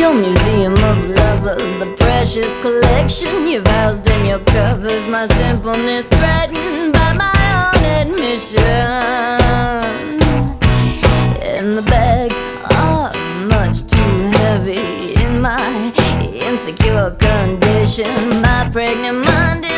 Your museum of lovers, the precious collection you've housed in your covers. My sinfulness threatened by my own admission. And the bags are much too heavy in my insecure condition. My pregnant mind